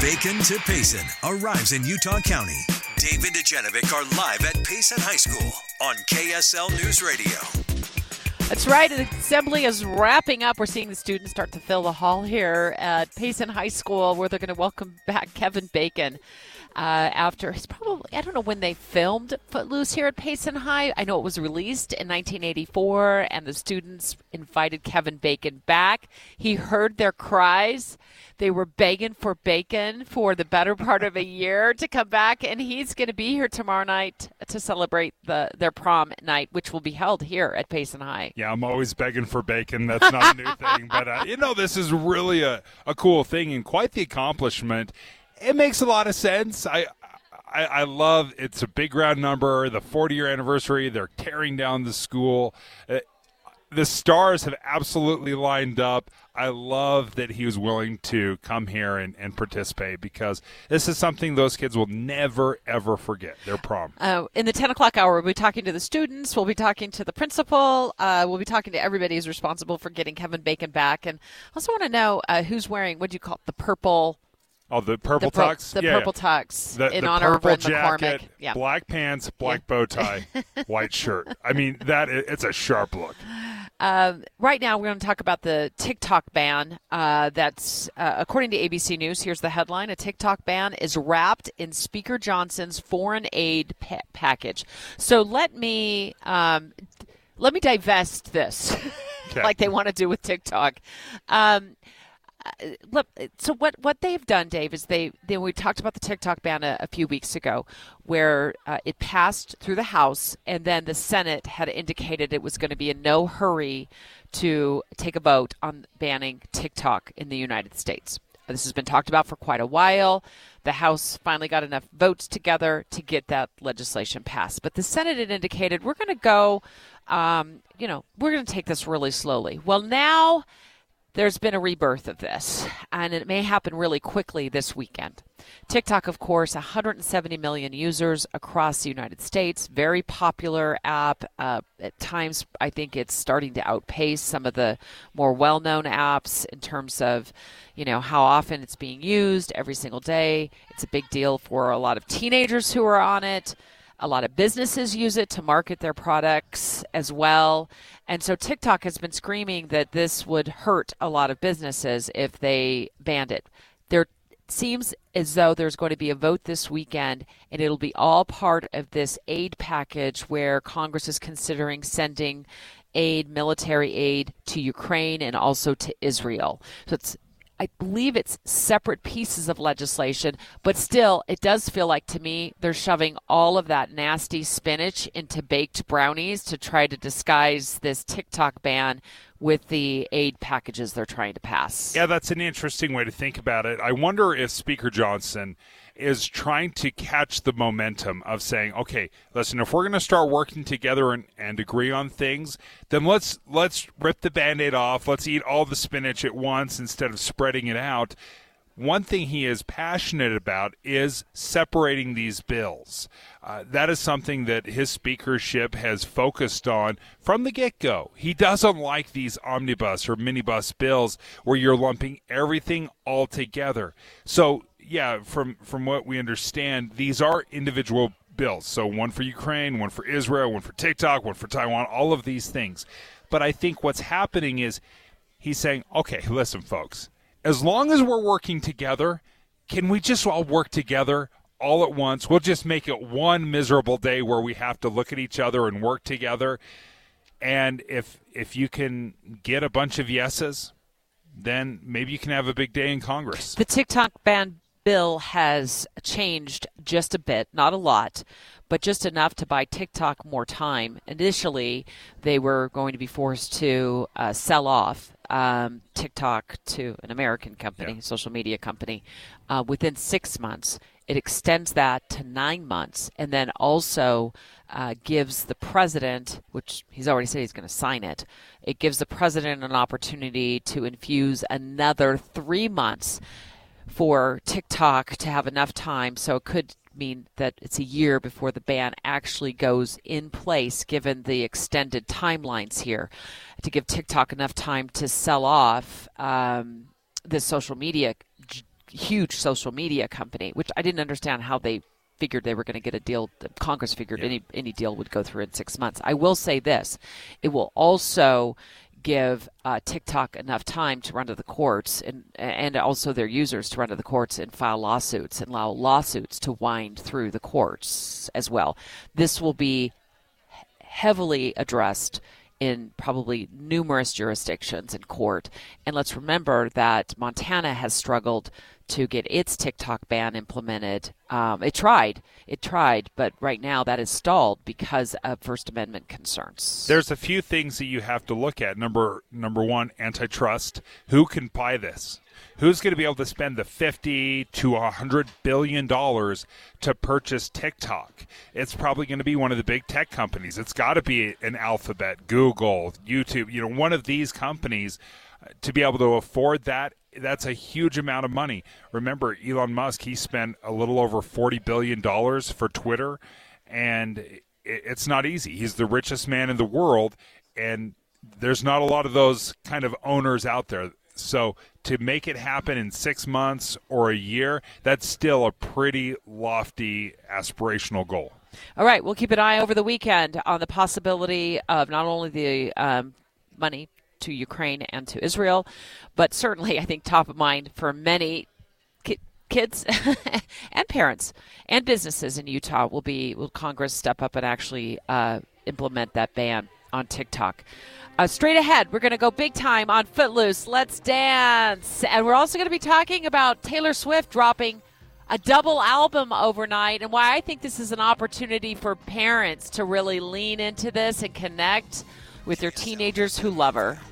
Bacon to Payson arrives in Utah County. Dave and Dejanovic are live at Payson High School on KSL News Radio. That's right. The assembly is wrapping up. We're seeing the students start to fill the hall here at Payson High School, where they're going to welcome back Kevin Bacon. After he's probably, I don't know when they filmed Footloose here at Payson High. I know it was released in 1984, and the students invited Kevin Bacon back. He heard their cries. They were begging for Bacon for the better part of a year to come back, and he's going to be here tomorrow night to celebrate their prom night, which will be held here at Payson High. Yeah, I'm always begging for Bacon. That's not a new thing. But, this is really a cool thing and quite the accomplishment. It makes a lot of sense. I love it's a big round number, the 40-year anniversary. They're tearing down the school. The stars have absolutely lined up. I love that he was willing to come here and participate, because this is something those kids will never, ever forget, their prom. In the 10 o'clock hour, we'll be talking to the students. We'll be talking to the principal. We'll be talking to everybody who's responsible for getting Kevin Bacon back. And I also want to know who's wearing, what do you call it, the purple... Oh, the purple tux? The purple tux in the honor of purple Red jacket, McCormick. Yeah. Black pants, black bow tie, white shirt. I mean, it's a sharp look. Right now, we're going to talk about the TikTok ban. That's according to ABC News. Here's the headline: a TikTok ban is wrapped in Speaker Johnson's foreign aid package. So let me divest this, like they want to do with TikTok. So what they've done, Dave, is we talked about the TikTok ban a few weeks ago, where it passed through the House, and then the Senate had indicated it was going to be in no hurry to take a vote on banning TikTok in the United States. This has been talked about for quite a while. The House finally got enough votes together to get that legislation passed. But the Senate had indicated, we're going to go, we're going to take this really slowly. Well, now there's been a rebirth of this, and it may happen really quickly this weekend. TikTok, of course, 170 million users across the United States. Very popular app. At times, I think it's starting to outpace some of the more well-known apps in terms of, how often it's being used every single day. It's a big deal for a lot of teenagers who are on it. A lot of businesses use it to market their products as well. And so TikTok has been screaming that this would hurt a lot of businesses if they banned it. There seems as though there's going to be a vote this weekend, and it'll be all part of this aid package where Congress is considering sending military aid to Ukraine and also to Israel. So I believe it's separate pieces of legislation, but still, it does feel like to me they're shoving all of that nasty spinach into baked brownies to try to disguise this TikTok ban with the aid packages they're trying to pass. Yeah, that's an interesting way to think about it. I wonder if Speaker Johnson is trying to catch the momentum of saying, okay, listen, if we're going to start working together and agree on things, then let's rip the Band-Aid off. Let's eat all the spinach at once instead of spreading it out. One thing he is passionate about is separating these bills. That is something that his speakership has focused on from the get-go. He doesn't like these omnibus or minibus bills where you're lumping everything all together. So, yeah, from what we understand, these are individual bills. So one for Ukraine, one for Israel, one for TikTok, one for Taiwan, all of these things. But I think what's happening is he's saying, okay, listen, folks, as long as we're working together, can we just all work together all at once? We'll just make it one miserable day where we have to look at each other and work together. And if you can get a bunch of yeses, then maybe you can have a big day in Congress. The TikTok ban bill has changed just a bit, not a lot, but just enough to buy TikTok more time. Initially, they were going to be forced to sell off TikTok to an American company, social media company, within 6 months. It extends that to 9 months, and then also gives the president, which he's already said he's going to sign it, it gives the president an opportunity to infuse another 3 months for TikTok to have enough time. So it could mean that it's a year before the ban actually goes in place, given the extended timelines here, to give TikTok enough time to sell off this social media huge social media company, which I didn't understand how they figured they were going to get a deal. Congress figured any deal would go through in 6 months. I will say this. It will also give TikTok enough time to run to the courts and also their users to run to the courts and file lawsuits and allow lawsuits to wind through the courts as well. This will be heavily addressed in probably numerous jurisdictions in court. And let's remember that Montana has struggled to get its TikTok ban implemented. It tried, but right now that is stalled because of First Amendment concerns. There's a few things that you have to look at. Number one, antitrust. Who can buy this? Who's going to be able to spend the $50 to $100 billion to purchase TikTok? It's probably going to be one of the big tech companies. It's got to be an Alphabet, Google, YouTube, one of these companies to be able to afford that. That's a huge amount of money. Remember, Elon Musk, he spent a little over $40 billion for Twitter, and it's not easy. He's the richest man in the world, and there's not a lot of those kind of owners out there. So to make it happen in 6 months or a year, that's still a pretty lofty aspirational goal. All right, we'll keep an eye over the weekend on the possibility of not only the money to Ukraine and to Israel, but certainly I think top of mind for many kids and parents and businesses in Utah will Congress step up and actually implement that ban on TikTok. Straight ahead, we're going to go big time on Footloose, Let's Dance. And we're also going to be talking about Taylor Swift dropping a double album overnight and why I think this is an opportunity for parents to really lean into this and connect with their teenagers who love her.